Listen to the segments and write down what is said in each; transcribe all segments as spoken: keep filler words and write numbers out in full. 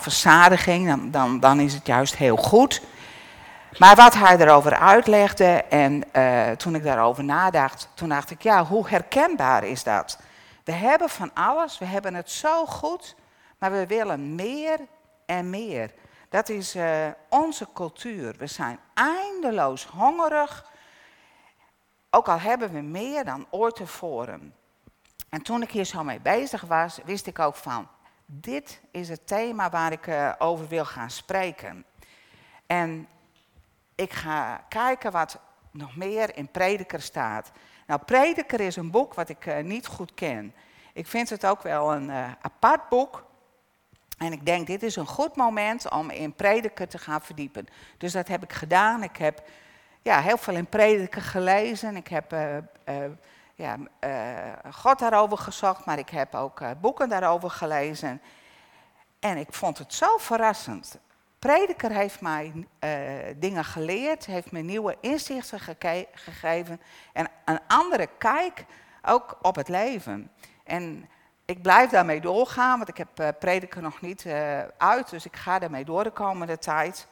verzadiging, dan, dan, dan is het juist heel goed. Maar wat hij erover uitlegde en uh, toen ik daarover nadacht, toen dacht ik, ja, hoe herkenbaar is dat? We hebben van alles, we hebben het zo goed, maar we willen meer en meer. Dat is uh, onze cultuur. We zijn eindeloos hongerig, ook al hebben we meer dan ooit tevoren. En toen ik hier zo mee bezig was, wist ik ook van, dit is het thema waar ik uh, over wil gaan spreken. En ik ga kijken wat nog meer in Prediker staat. Nou, Prediker is een boek wat ik uh, niet goed ken. Ik vind het ook wel een uh, apart boek. En ik denk, dit is een goed moment om in Prediker te gaan verdiepen. Dus dat heb ik gedaan. Ik heb ja, heel veel in Prediker gelezen. Ik heb uh, uh, ja, uh, God daarover gezocht, maar ik heb ook uh, boeken daarover gelezen. En ik vond het zo verrassend. Prediker heeft mij uh, dingen geleerd, heeft me nieuwe inzichten geke- gegeven en een andere kijk ook op het leven. En ik blijf daarmee doorgaan, want ik heb uh, Prediker nog niet uh, uit, dus ik ga daarmee door de komende tijd.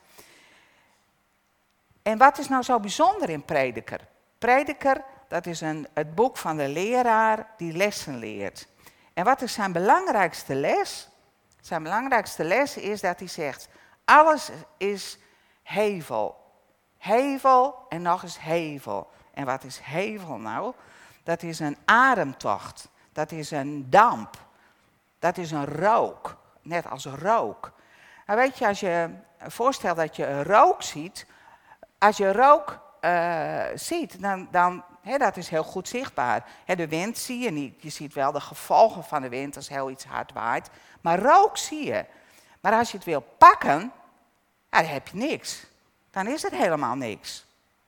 En wat is nou zo bijzonder in Prediker? Prediker, dat is een, het boek van de leraar die lessen leert. En wat is zijn belangrijkste les? Zijn belangrijkste les is dat hij zegt, alles is hevel. Hevel en nog eens hevel. En wat is hevel nou? Dat is een ademtocht. Dat is een damp. Dat is een rook. Net als rook. Nou weet je, als je voorstelt dat je rook ziet. Als je rook uh, ziet, dan, dan he, dat is heel goed zichtbaar. He, de wind zie je niet. Je ziet wel de gevolgen van de wind als heel iets hard waait. Maar rook zie je. Maar als je het wil pakken, ja, dan heb je niks. Dan is het helemaal niks.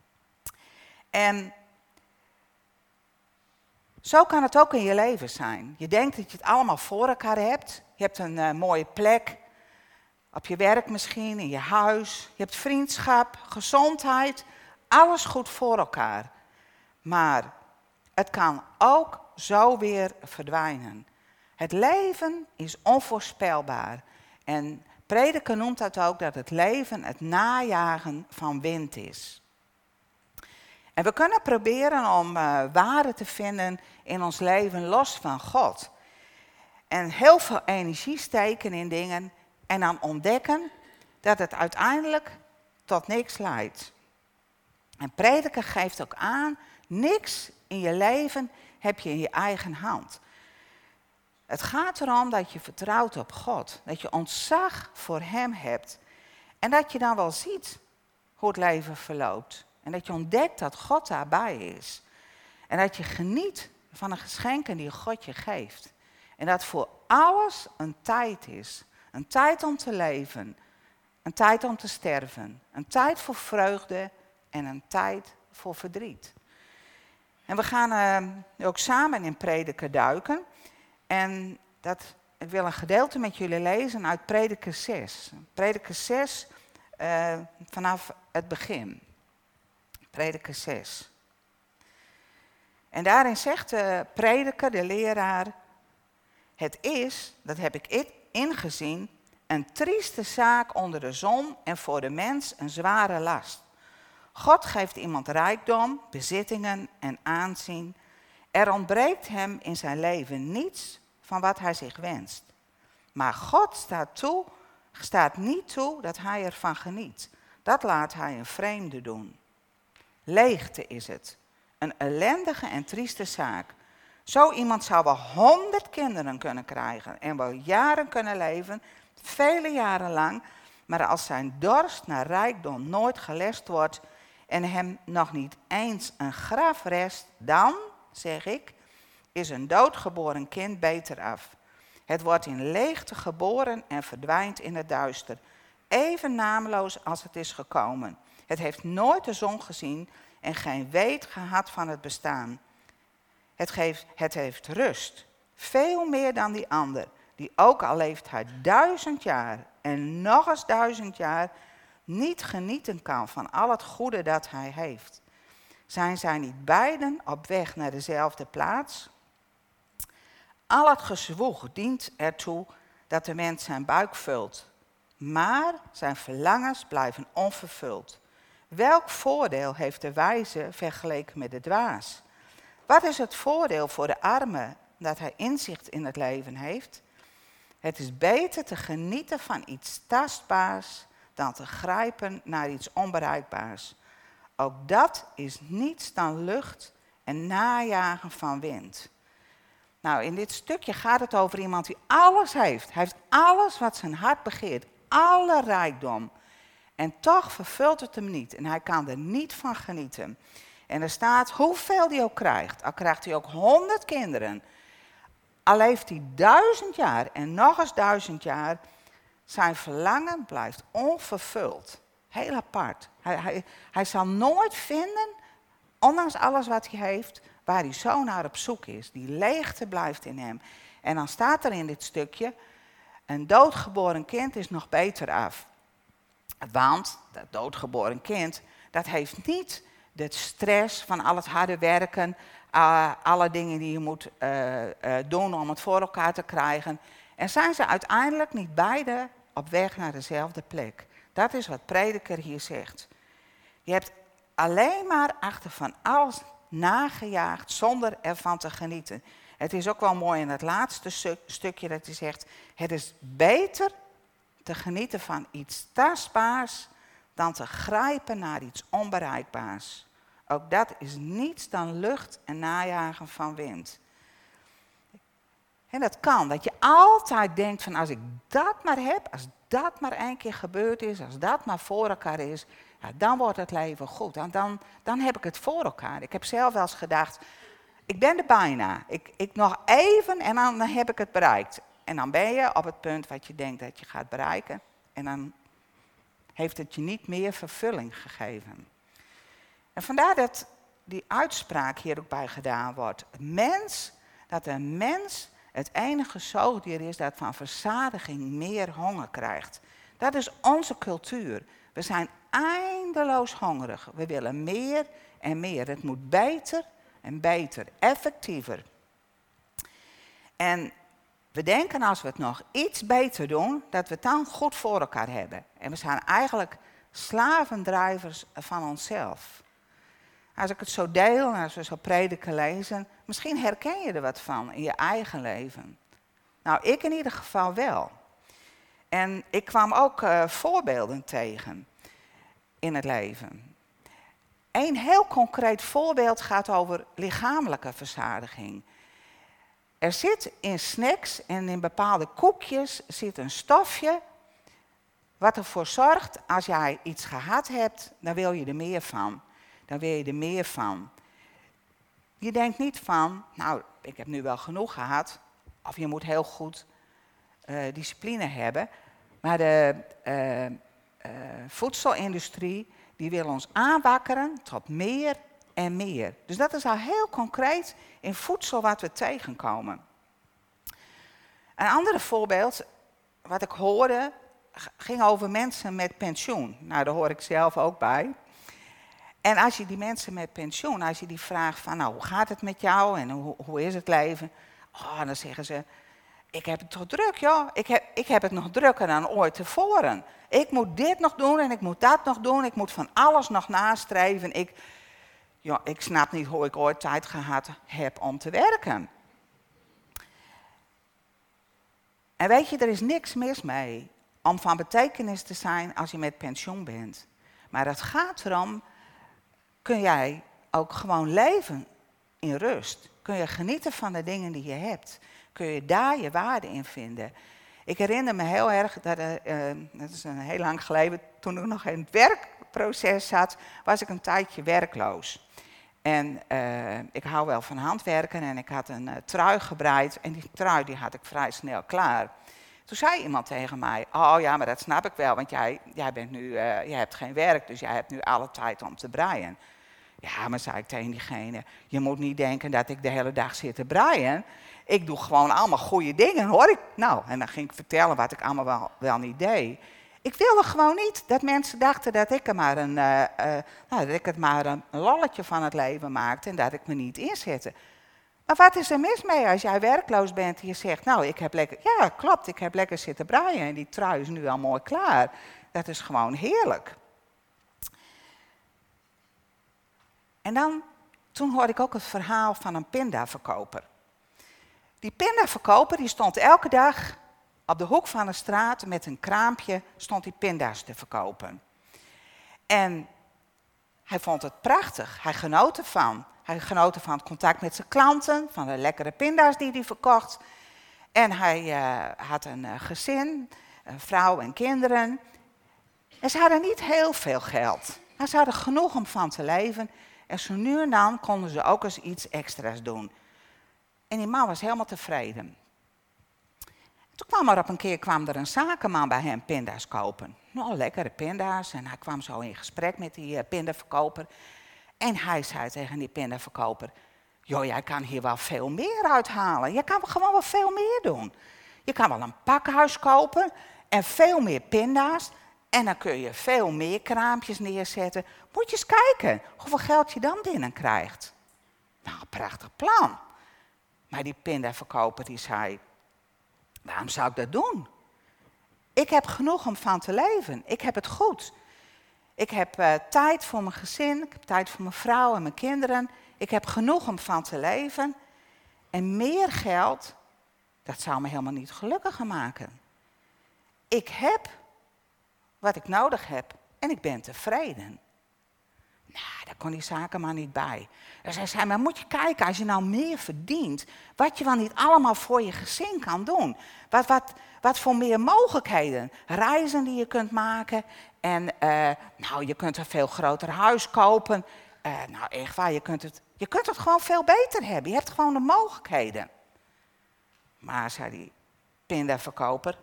En zo kan het ook in je leven zijn. Je denkt dat je het allemaal voor elkaar hebt. Je hebt een uh, mooie plek. Op je werk misschien, in je huis. Je hebt vriendschap, gezondheid. Alles goed voor elkaar. Maar het kan ook zo weer verdwijnen. Het leven is onvoorspelbaar. En Prediker noemt dat ook, dat het leven het najagen van wind is. En we kunnen proberen om uh, waarde te vinden in ons leven los van God. En heel veel energie steken in dingen en dan ontdekken dat het uiteindelijk tot niks leidt. En Prediker geeft ook aan, niks in je leven heb je in je eigen hand. Het gaat erom dat je vertrouwt op God. Dat je ontzag voor hem hebt. En dat je dan wel ziet hoe het leven verloopt. En dat je ontdekt dat God daarbij is. En dat je geniet van de geschenken die God je geeft. En dat voor alles een tijd is. Een tijd om te leven. Een tijd om te sterven. Een tijd voor vreugde en een tijd voor verdriet. En we gaan uh, ook samen in Prediker duiken. En dat, ik wil een gedeelte met jullie lezen uit Prediker zes. Prediker zes uh, vanaf het begin. Prediker zes. En daarin zegt de prediker, de leraar, het is, dat heb ik ingezien, een trieste zaak onder de zon en voor de mens een zware last. God geeft iemand rijkdom, bezittingen en aanzien. Er ontbreekt hem in zijn leven niets van wat hij zich wenst. Maar God staat, toe, staat niet toe dat hij ervan geniet. Dat laat hij een vreemde doen. Leegte is het. Een ellendige en trieste zaak. Zo iemand zou wel honderd kinderen kunnen krijgen en wel jaren kunnen leven, vele jaren lang. Maar als zijn dorst naar rijkdom nooit gelest wordt en hem nog niet eens een graf rest, dan, zeg ik, is een doodgeboren kind beter af. Het wordt in leegte geboren en verdwijnt in het duister. Even naamloos als het is gekomen. Het heeft nooit de zon gezien en geen weet gehad van het bestaan. Het, geeft, het heeft rust, veel meer dan die ander, die ook al leeft hij duizend jaar en nog eens duizend jaar niet genieten kan van al het goede dat hij heeft. Zijn zij niet beiden op weg naar dezelfde plaats? Al het gezwoeg dient ertoe dat de mens zijn buik vult. maar zijn verlangens blijven onvervuld. Welk voordeel heeft de wijze vergeleken met de dwaas? Wat is het voordeel voor de arme dat hij inzicht in het leven heeft? Het is beter te genieten van iets tastbaars dan te grijpen naar iets onbereikbaars. Ook dat is niets dan lucht en najagen van wind. Nou, in dit stukje gaat het over iemand die alles heeft. Hij heeft alles wat zijn hart begeert, alle rijkdom. En toch vervult het hem niet en hij kan er niet van genieten. En er staat hoeveel hij ook krijgt. Al krijgt hij ook honderd kinderen. Al heeft hij duizend jaar en nog eens duizend jaar. Zijn verlangen blijft onvervuld. Heel apart. Hij, hij, hij zal nooit vinden, ondanks alles wat hij heeft, waar hij zo naar op zoek is. Die leegte blijft in hem. En dan staat er in dit stukje, een doodgeboren kind is nog beter af. Want dat doodgeboren kind, dat heeft niet de stress van al het harde werken, uh, alle dingen die je moet uh, uh, doen om het voor elkaar te krijgen. En zijn ze uiteindelijk niet beide op weg naar dezelfde plek. Dat is wat Prediker hier zegt. Je hebt alleen maar achter van alles nagejaagd zonder ervan te genieten. Het is ook wel mooi in het laatste stuk, stukje dat hij zegt, het is beter te genieten van iets tastbaars dan te grijpen naar iets onbereikbaars. Ook dat is niets dan lucht en najagen van wind. En dat kan, dat je altijd denkt van als ik dat maar heb, als dat maar één keer gebeurd is, als dat maar voor elkaar is, ja, dan wordt het leven goed. En dan, dan heb ik het voor elkaar. Ik heb zelf wel eens gedacht, ik ben er bijna. Ik, ik nog even en dan, dan heb ik het bereikt. En dan ben je op het punt wat je denkt dat je gaat bereiken. En dan heeft het je niet meer vervulling gegeven. En vandaar dat die uitspraak hier ook bij gedaan wordt. Mens, dat een mens het enige zoogdier is dat van verzadiging meer honger krijgt. Dat is onze cultuur. We zijn eindeloos hongerig. We willen meer en meer. Het moet beter en beter, effectiever. En we denken als we het nog iets beter doen, dat we het dan goed voor elkaar hebben. En we zijn eigenlijk slavendrijvers van onszelf. Als ik het zo deel en als we zo prediken lezen, misschien herken je er wat van in je eigen leven. Nou, ik in ieder geval wel. En ik kwam ook uh, voorbeelden tegen in het leven. Een heel concreet voorbeeld gaat over lichamelijke verzadiging. Er zit in snacks en in bepaalde koekjes zit een stofje wat ervoor zorgt, als jij iets gehad hebt, dan wil je er meer van. Dan wil je er meer van. Je denkt niet van, nou, ik heb nu wel genoeg gehad, of je moet heel goed uh, discipline hebben. Maar de uh, uh, voedselindustrie, die wil ons aanwakkeren tot meer en meer. Dus dat is al heel concreet in voedsel wat we tegenkomen. Een ander voorbeeld, wat ik hoorde, ging over mensen met pensioen. Nou, daar hoor ik zelf ook bij. En als je die mensen met pensioen, als je die vraagt van, nou, hoe gaat het met jou en hoe, hoe is het leven? Oh, dan zeggen ze, ik heb het toch druk, joh. Ik heb, ik heb het nog drukker dan ooit tevoren. Ik moet dit nog doen en ik moet dat nog doen. Ik moet van alles nog nastreven. Ik, joh, ik snap niet hoe ik ooit tijd gehad heb om te werken. En weet je, er is niks mis mee om van betekenis te zijn als je met pensioen bent. Maar het gaat erom, kun jij ook gewoon leven in rust? Kun je genieten van de dingen die je hebt? Kun je daar je waarde in vinden? Ik herinner me heel erg, dat, uh, dat is een heel lang geleden, toen ik nog in het werkproces zat, was ik een tijdje werkloos. En uh, ik hou wel van handwerken en ik had een uh, trui gebreid en die trui die had ik vrij snel klaar. Toen zei iemand tegen mij, oh ja, maar dat snap ik wel, want jij, jij, bent nu, uh, jij hebt geen werk, dus jij hebt nu alle tijd om te breien. Ja, maar zei ik tegen diegene, je moet niet denken dat ik de hele dag zit te breien. Ik doe gewoon allemaal goede dingen, hoor ik. Nou, en dan ging ik vertellen wat ik allemaal wel, wel niet deed. Ik wilde gewoon niet dat mensen dachten dat ik, er maar een, uh, uh, nou, dat ik het maar een lolletje van het leven maakte en dat ik me niet inzette. Maar wat is er mis mee als jij werkloos bent en je zegt, nou, ik heb lekker, ja, klopt, ik heb lekker zitten braaien en die trui is nu al mooi klaar. Dat is gewoon heerlijk. En dan, toen hoorde ik ook het verhaal van een pindaverkoper. Die pindaverkoper die stond elke dag op de hoek van de straat met een kraampje, stond hij pinda's te verkopen. En hij vond het prachtig, hij genoot ervan. Hij genoot van het contact met zijn klanten, van de lekkere pinda's die hij verkocht. En hij uh, had een uh, gezin, een vrouw en kinderen. En ze hadden niet heel veel geld, maar ze hadden genoeg om van te leven. En zo nu en dan konden ze ook eens iets extra's doen. En die man was helemaal tevreden. Toen kwam er op een keer kwam er een zakenman bij hem pinda's kopen. Nou, lekkere pinda's. En hij kwam zo in gesprek met die uh, pindaverkoper. En hij zei tegen die pindaverkoper, joh, jij kan hier wel veel meer uithalen. Je kan gewoon wel veel meer doen. Je kan wel een pakhuis kopen en veel meer pinda's. En dan kun je veel meer kraampjes neerzetten. Moet je eens kijken hoeveel geld je dan binnenkrijgt. Nou, een prachtig plan. Maar die pindaverkoper die zei, waarom zou ik dat doen? Ik heb genoeg om van te leven. Ik heb het goed. Ik heb uh, tijd voor mijn gezin, ik heb tijd voor mijn vrouw en mijn kinderen. Ik heb genoeg om van te leven. En meer geld, dat zou me helemaal niet gelukkiger maken. Ik heb wat ik nodig heb en ik ben tevreden. Nou, daar kon die zakenman niet bij. Dus hij zei, maar moet je kijken, als je nou meer verdient, wat je wel niet allemaal voor je gezin kan doen. Wat, wat, wat voor meer mogelijkheden, reizen die je kunt maken. En uh, nou, je kunt een veel groter huis kopen. Uh, nou, echt waar, je kunt, het, je kunt het gewoon veel beter hebben. Je hebt gewoon de mogelijkheden. Maar, zei die pindaverkoper,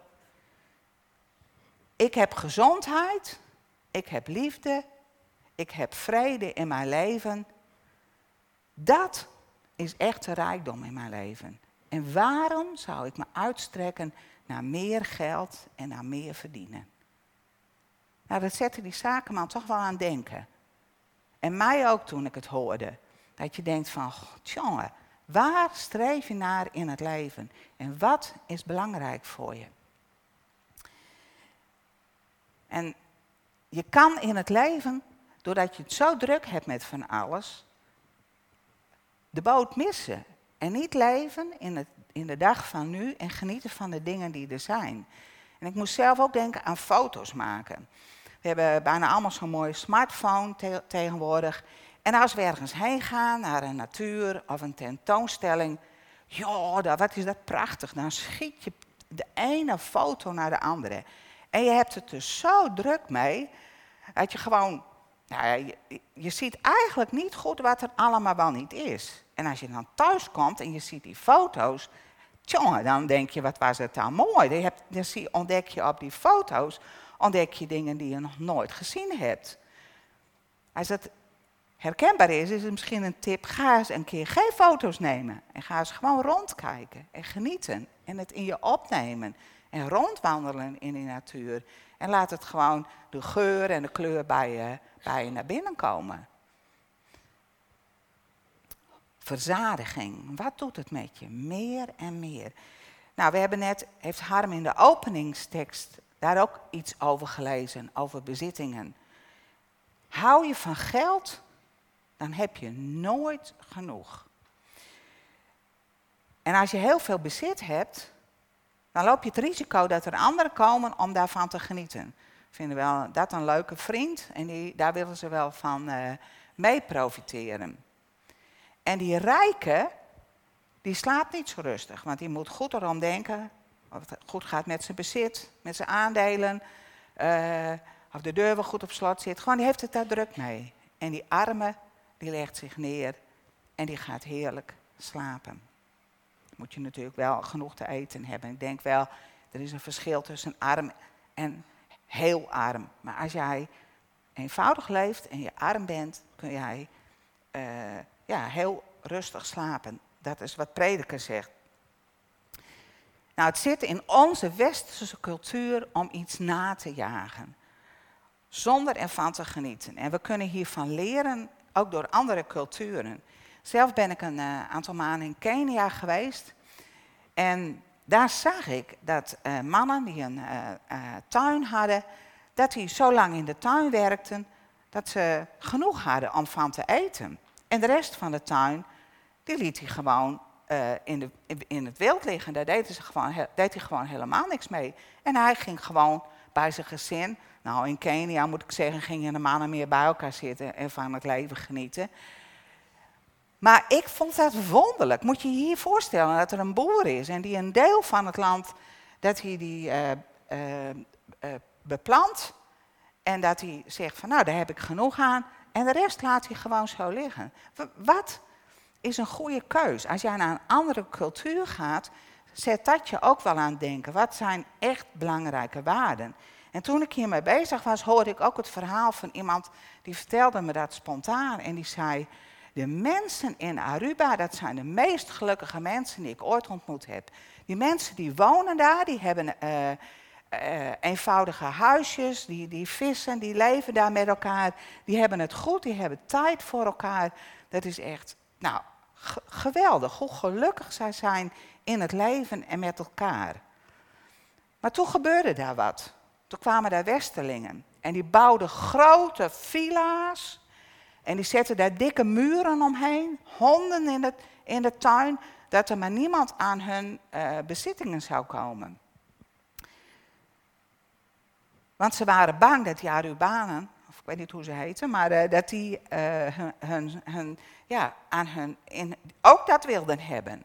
ik heb gezondheid, ik heb liefde, ik heb vrede in mijn leven. Dat is echte rijkdom in mijn leven. En waarom zou ik me uitstrekken naar meer geld en naar meer verdienen? Nou, dat zette die zakenman toch wel aan het denken. En mij ook toen ik het hoorde. Dat je denkt van, jongen, waar streef je naar in het leven? En wat is belangrijk voor je? En je kan in het leven, doordat je het zo druk hebt met van alles, de boot missen. En niet leven in, het, in de dag van nu en genieten van de dingen die er zijn. En ik moest zelf ook denken aan foto's maken. We hebben bijna allemaal zo'n mooie smartphone te- tegenwoordig. En als we ergens heen gaan, naar een natuur of een tentoonstelling, joh, wat is dat prachtig. Dan schiet je de ene foto naar de andere. En je hebt het dus zo druk mee, dat je gewoon, nou ja, je, je ziet eigenlijk niet goed wat er allemaal wel niet is. En als je dan thuis komt en je ziet die foto's, tjonge, dan denk je, wat was het dan mooi. Je hebt, dan zie, ontdek je op die foto's, ontdek je dingen die je nog nooit gezien hebt. Als het herkenbaar is, is het misschien een tip, ga eens een keer geen foto's nemen. En ga eens gewoon rondkijken en genieten en het in je opnemen. En rondwandelen in die natuur. En laat het gewoon de geur en de kleur bij je, bij je naar binnen komen. Verzadiging. Wat doet het met je? Meer en meer. Nou, we hebben net, heeft Harm in de openingstekst daar ook iets over gelezen. Over bezittingen. Hou je van geld, dan heb je nooit genoeg. En als je heel veel bezit hebt, dan loop je het risico dat er anderen komen om daarvan te genieten. Vinden wel dat een leuke vriend en die, daar willen ze wel van uh, mee profiteren. En die rijke, die slaapt niet zo rustig, want die moet goed erom denken of het goed gaat met zijn bezit, met zijn aandelen, uh, of de deur wel goed op slot zit. Gewoon, die heeft het daar druk mee. En die arme, die legt zich neer en die gaat heerlijk slapen. Moet je natuurlijk wel genoeg te eten hebben. Ik denk wel, er is een verschil tussen arm en heel arm. Maar als jij eenvoudig leeft en je arm bent, kun jij uh, ja, heel rustig slapen. Dat is wat Prediker zegt. Nou, het zit in onze westerse cultuur om iets na te jagen. Zonder ervan te genieten. En we kunnen hiervan leren, ook door andere culturen. Zelf ben ik een uh, aantal maanden in Kenia geweest. En daar zag ik dat uh, mannen die een uh, uh, tuin hadden, dat die zo lang in de tuin werkten, dat ze genoeg hadden om van te eten. En de rest van de tuin, die liet hij gewoon uh, in, de, in het wild liggen. Daar deed, ze gewoon, deed hij gewoon helemaal niks mee. En hij ging gewoon bij zijn gezin. Nou, in Kenia moet ik zeggen, gingen de mannen meer bij elkaar zitten en van het leven genieten. Maar ik vond dat wonderlijk. Moet je je hier voorstellen dat er een boer is en die een deel van het land, dat hij die uh, uh, uh, beplant. En dat hij zegt van nou, daar heb ik genoeg aan. En de rest laat hij gewoon zo liggen. Wat is een goede keus? Als jij naar een andere cultuur gaat, zet dat je ook wel aan het denken. Wat zijn echt belangrijke waarden? En toen ik hiermee bezig was, hoorde ik ook het verhaal van iemand die vertelde me dat spontaan. En die zei, de mensen in Aruba, dat zijn de meest gelukkige mensen die ik ooit ontmoet heb. Die mensen die wonen daar, die hebben uh, uh, eenvoudige huisjes, die, die vissen, die leven daar met elkaar. Die hebben het goed, die hebben tijd voor elkaar. Dat is echt, nou, g- geweldig hoe gelukkig zij zijn in het leven en met elkaar. Maar toen gebeurde daar wat. Toen kwamen daar Westerlingen en die bouwden grote villa's en die zetten daar dikke muren omheen, honden in, het, in de tuin, dat er maar niemand aan hun uh, bezittingen zou komen. Want ze waren bang dat die Arubanen, of ik weet niet hoe ze heten, maar uh, dat die uh, hun, hun, hun, ja, aan hun in, ook dat wilden hebben.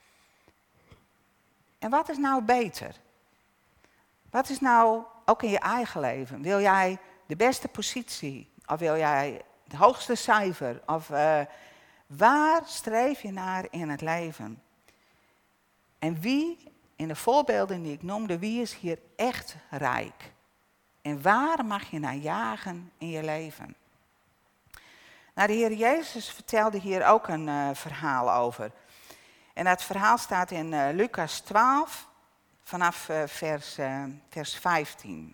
En wat is nou beter? Wat is nou, ook in je eigen leven, wil jij de beste positie? Of wil jij het hoogste cijfer? Of uh, waar streef je naar in het leven? En wie, in de voorbeelden die ik noemde, wie is hier echt rijk? En waar mag je naar jagen in je leven? Nou, de Heer Jezus vertelde hier ook een uh, verhaal over. En dat verhaal staat in uh, Lucas twaalf, vanaf uh, vers, uh, vers vijftien.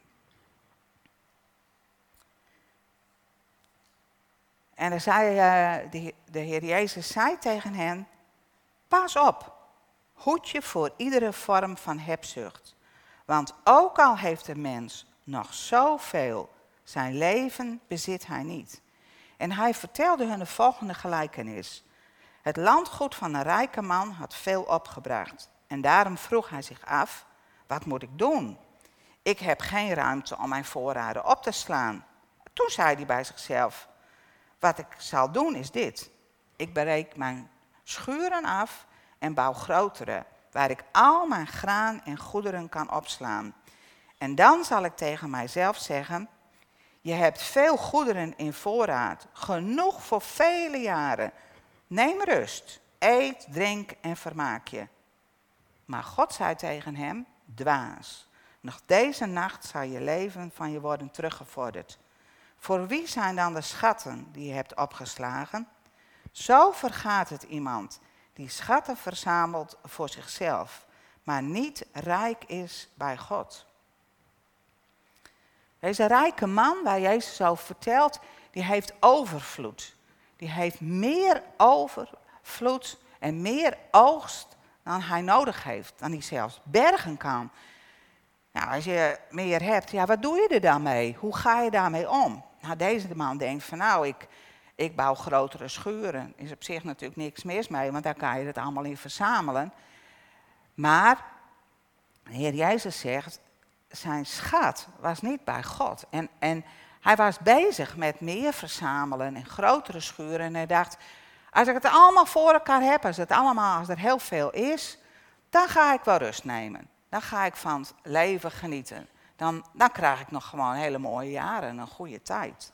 En dan zei, uh, de, de Heer Jezus zei tegen hen, pas op, hoed je voor iedere vorm van hebzucht. Want ook al heeft de mens nog zoveel, zijn leven bezit hij niet. En hij vertelde hun de volgende gelijkenis. Het landgoed van een rijke man had veel opgebracht. En daarom vroeg hij zich af, wat moet ik doen? Ik heb geen ruimte om mijn voorraden op te slaan. Toen zei hij bij zichzelf, wat ik zal doen is dit. Ik breek mijn schuren af en bouw grotere, waar ik al mijn graan en goederen kan opslaan. En dan zal ik tegen mijzelf zeggen, je hebt veel goederen in voorraad, genoeg voor vele jaren. Neem rust, eet, drink en vermaak je. Maar God zei tegen hem, dwaas, nog deze nacht zal je leven van je worden teruggevorderd. Voor wie zijn dan de schatten die je hebt opgeslagen? Zo vergaat het iemand die schatten verzamelt voor zichzelf, maar niet rijk is bij God. Deze rijke man waar Jezus over vertelt, die heeft overvloed. Die heeft meer overvloed en meer oogst dan hij nodig heeft, dan hij zelfs bergen kan. Nou, als je meer hebt, ja, wat doe je er dan mee? Hoe ga je daarmee om? Nou, deze man denkt van nou, ik, ik bouw grotere schuren. Er is op zich natuurlijk niks mis mee, want daar kan je het allemaal in verzamelen. Maar de Heer Jezus zegt, zijn schat was niet bij God. En, en hij was bezig met meer verzamelen en grotere schuren. En hij dacht, als ik het allemaal voor elkaar heb, als, het allemaal, als er heel veel is, dan ga ik wel rust nemen. Dan ga ik van het leven genieten. Dan, dan krijg ik nog gewoon hele mooie jaren en een goede tijd.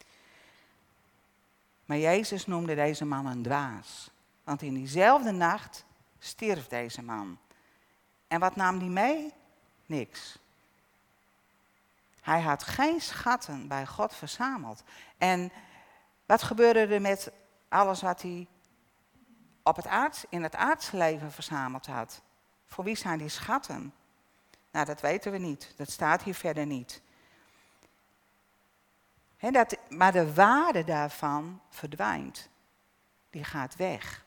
Maar Jezus noemde deze man een dwaas. Want in diezelfde nacht stierf deze man. En wat nam hij mee? Niks. Hij had geen schatten bij God verzameld. En wat gebeurde er met alles wat hij op het aards, in het aardse leven verzameld had? Voor wie zijn die schatten? Nou, dat weten we niet. Dat staat hier verder niet. He, dat, maar de waarde daarvan verdwijnt. die gaat weg.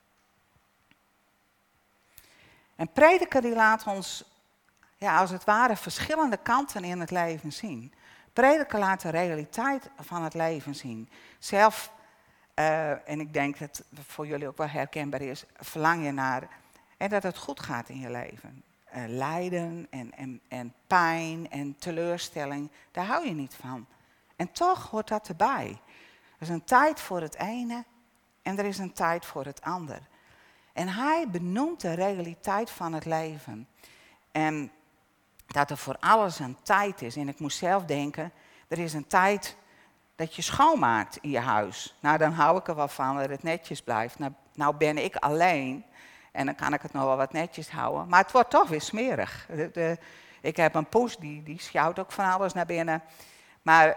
En Prediker die laat ons, ja, als het ware, verschillende kanten in het leven zien. Prediker laat de realiteit van het leven zien. Zelf, uh, en ik denk dat het voor jullie ook wel herkenbaar is, verlang je naar en dat het goed gaat in je leven. Uh, lijden en, en, en pijn en teleurstelling, daar hou je niet van. En toch hoort dat erbij. Er is een tijd voor het ene en er is een tijd voor het ander. En hij benoemt de realiteit van het leven. En dat er voor alles een tijd is. En ik moest zelf denken, er is een tijd dat je schoonmaakt in je huis. Nou, dan hou ik er wel van dat het netjes blijft. Nou, nou ben ik alleen en dan kan ik het nog wel wat netjes houden. Maar het wordt toch weer smerig. De, de, ik heb een poes, die, die sjouwt ook van alles naar binnen. Maar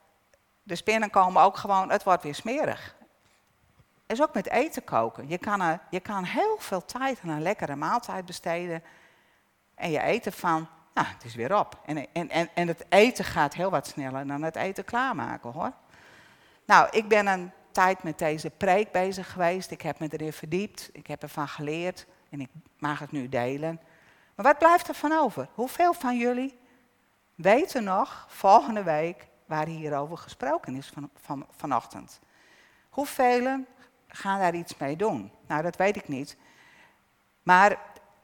de spinnen komen ook gewoon, het wordt weer smerig. Het is ook met eten koken. Je kan, er, je kan heel veel tijd aan een lekkere maaltijd besteden. En je eet ervan, nou, het is weer op. En, en, en, en het eten gaat heel wat sneller dan het eten klaarmaken, hoor. Nou, ik ben een tijd met deze preek bezig geweest. Ik heb me erin verdiept. Ik heb ervan geleerd. En ik mag het nu delen. Maar wat blijft er van over? Hoeveel van jullie weten nog, volgende week, waar hierover gesproken is van, van, vanochtend? Hoeveel gaan daar iets mee doen? Nou, dat weet ik niet. Maar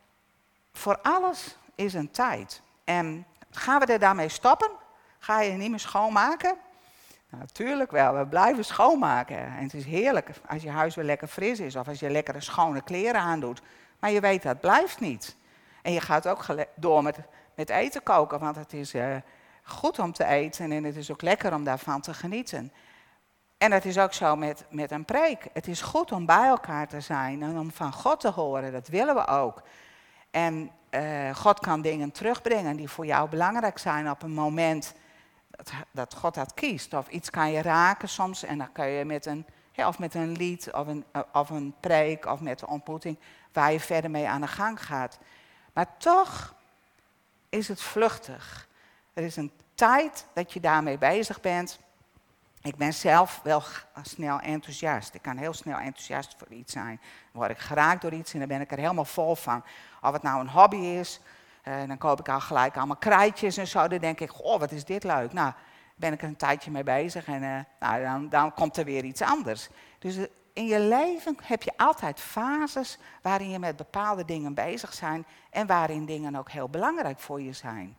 voor alles is een tijd. En gaan we er daarmee stoppen? Ga je niet meer schoonmaken? Nou, natuurlijk wel, we blijven schoonmaken. En het is heerlijk als je huis weer lekker fris is of als je lekkere schone kleren aandoet. Maar je weet, dat blijft niet. En je gaat ook door met, met eten koken, want het is uh, goed om te eten en het is ook lekker om daarvan te genieten. En het is ook zo met, met een preek. Het is goed om bij elkaar te zijn en om van God te horen, dat willen we ook. En uh, God kan dingen terugbrengen die voor jou belangrijk zijn op een moment dat, dat God dat kiest. Of iets kan je raken soms en dan kun je met een, ja, of met een lied of een, of een preek of met een ontmoeting waar je verder mee aan de gang gaat. Maar toch is het vluchtig. Er is een tijd dat je daarmee bezig bent. Ik ben zelf wel snel enthousiast. Ik kan heel snel enthousiast voor iets zijn. Dan word ik geraakt door iets en dan ben ik er helemaal vol van. Of het nou een hobby is, uh, dan koop ik al gelijk allemaal krijtjes en zo. Dan denk ik, oh, wat is dit leuk. Nou, ben ik er een tijdje mee bezig en uh, nou, dan, dan komt er weer iets anders. Dus uh, in je leven heb je altijd fases waarin je met bepaalde dingen bezig bent en waarin dingen ook heel belangrijk voor je zijn.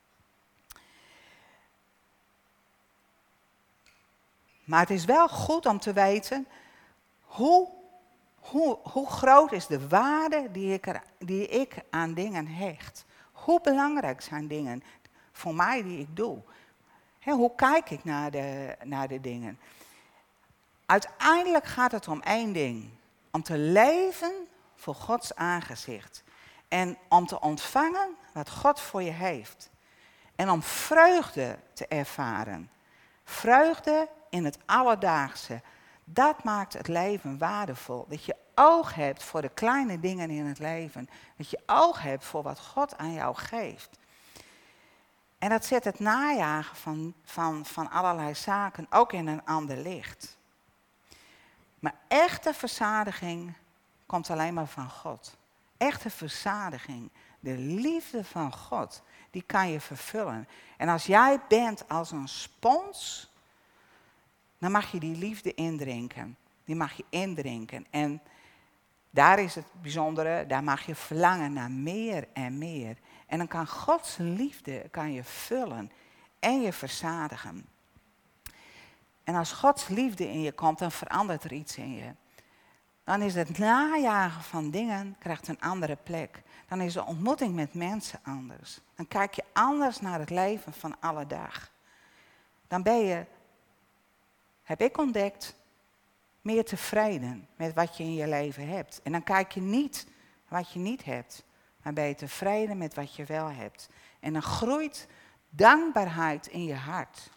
Maar het is wel goed om te weten hoe, hoe, hoe groot is de waarde die ik, er, die ik aan dingen hecht. Hoe belangrijk zijn dingen voor mij die ik doe. He, hoe kijk ik naar de, naar de dingen. Uiteindelijk gaat het om één ding. Om te leven voor Gods aangezicht. En om te ontvangen wat God voor je heeft. En om vreugde te ervaren. Vreugde in het alledaagse. Dat maakt het leven waardevol. Dat je oog hebt voor de kleine dingen in het leven. Dat je oog hebt voor wat God aan jou geeft. En dat zet het najagen van, van, van allerlei zaken ook in een ander licht. Maar echte verzadiging komt alleen maar van God. Echte verzadiging, de liefde van God, die kan je vervullen. En als jij bent als een spons, dan mag je die liefde indrinken. Die mag je indrinken. En daar is het bijzondere, daar mag je verlangen naar meer en meer. En dan kan Gods liefde kan je vullen en je verzadigen. En als Gods liefde in je komt, dan verandert er iets in je. Dan is het najagen van dingen, krijgt een andere plek. Dan is de ontmoeting met mensen anders. Dan kijk je anders naar het leven van alle dag. Dan ben je, heb ik ontdekt, meer tevreden met wat je in je leven hebt. En dan kijk je niet wat je niet hebt, maar ben je tevreden met wat je wel hebt. En dan groeit dankbaarheid in je hart.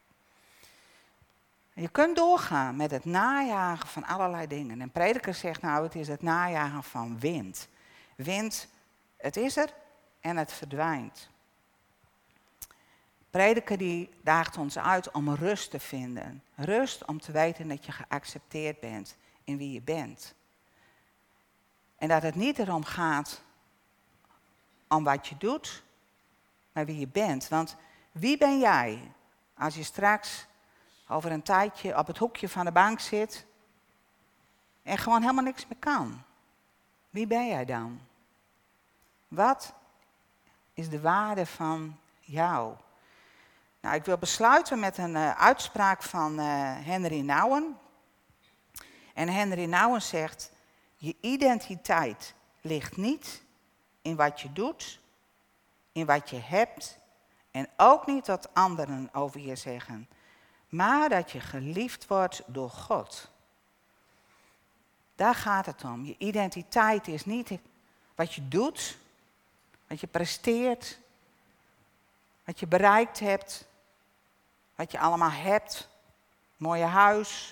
Je kunt doorgaan met het najagen van allerlei dingen. En Prediker zegt nou, het is het najagen van wind. Wind, het is er en het verdwijnt. Prediker die daagt ons uit om rust te vinden. Rust om te weten dat je geaccepteerd bent in wie je bent. En dat het niet erom gaat om wat je doet, maar wie je bent. Want wie ben jij als je straks over een tijdje op het hoekje van de bank zit en gewoon helemaal niks meer kan? Wie ben jij dan? Wat is de waarde van jou? Nou, ik wil besluiten met een uh, uitspraak van uh, Henry Nouwen. En Henry Nouwen zegt: je identiteit ligt niet in wat je doet, in wat je hebt en ook niet wat anderen over je zeggen, maar dat je geliefd wordt door God. Daar gaat het om. Je identiteit is niet wat je doet, wat je presteert, wat je bereikt hebt, wat je allemaal hebt. Mooie huis,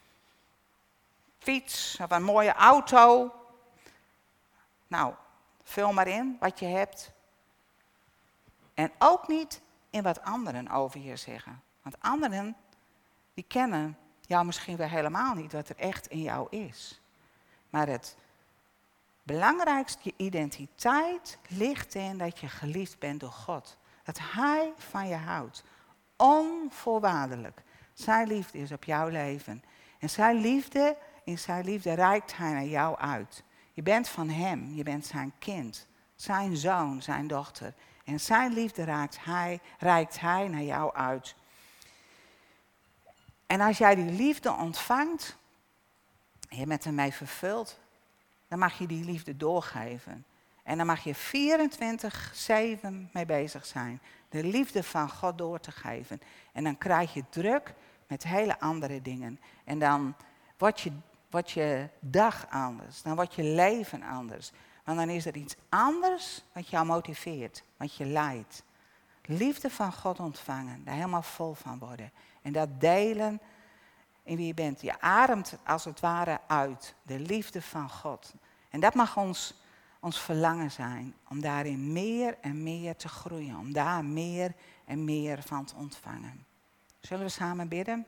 fiets of een mooie auto. Nou, vul maar in wat je hebt. En ook niet in wat anderen over je zeggen. Want anderen, die kennen jou misschien wel helemaal niet wat er echt in jou is. Maar het belangrijkste, je identiteit, ligt in dat je geliefd bent door God. Dat Hij van je houdt. Onvoorwaardelijk. Zijn liefde is op jouw leven. En zijn liefde, in zijn liefde reikt Hij naar jou uit. Je bent van Hem, je bent zijn kind. Zijn zoon, zijn dochter. En zijn liefde reikt hij, reikt hij naar jou uit. En als jij die liefde ontvangt, en je bent ermee vervuld, dan mag je die liefde doorgeven. En dan mag je vierentwintig zeven mee bezig zijn. De liefde van God door te geven. En dan krijg je druk met hele andere dingen. En dan wordt je, wordt je dag anders. Dan wordt je leven anders. Want dan is er iets anders wat jou motiveert. Wat je leidt. Liefde van God ontvangen. Daar helemaal vol van worden. En dat delen in wie je bent. Je ademt als het ware uit. De liefde van God. En dat mag ons, ons verlangen zijn. Om daarin meer en meer te groeien. Om daar meer en meer van te ontvangen. Zullen we samen bidden?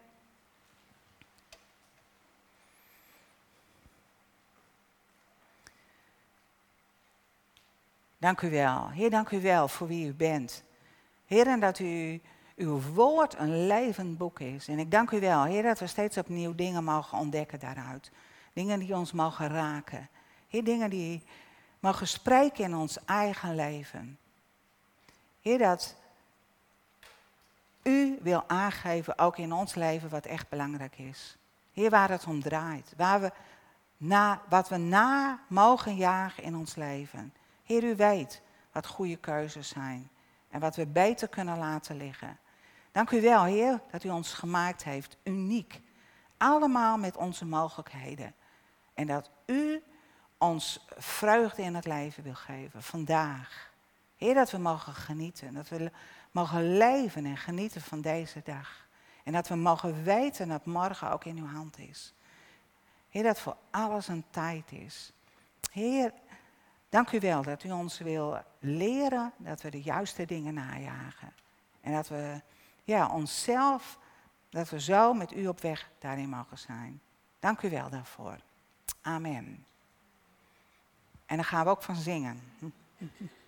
Dank u wel. Heer, dank u wel voor wie u bent. Heer, en dat u, uw woord een levend boek is. En ik dank u wel, Heer, dat we steeds opnieuw dingen mogen ontdekken daaruit. Dingen die ons mogen raken. Heer, dingen die mogen spreken in ons eigen leven. Heer, dat u wil aangeven, ook in ons leven, wat echt belangrijk is. Heer, waar het om draait. Waar we na, wat we na mogen jagen in ons leven. Heer, u weet wat goede keuzes zijn. En wat we beter kunnen laten liggen. Dank u wel, Heer, dat u ons gemaakt heeft. Uniek. Allemaal met onze mogelijkheden. En dat u ons vreugde in het leven wil geven. Vandaag. Heer, dat we mogen genieten. Dat we mogen leven en genieten van deze dag. En dat we mogen weten dat morgen ook in uw hand is. Heer, dat voor alles een tijd is. Heer, dank u wel dat u ons wil leren dat we de juiste dingen najagen. En dat we ja, onszelf, dat we zo met u op weg daarin mogen zijn. Dank u wel daarvoor. Amen. En dan gaan we ook van zingen.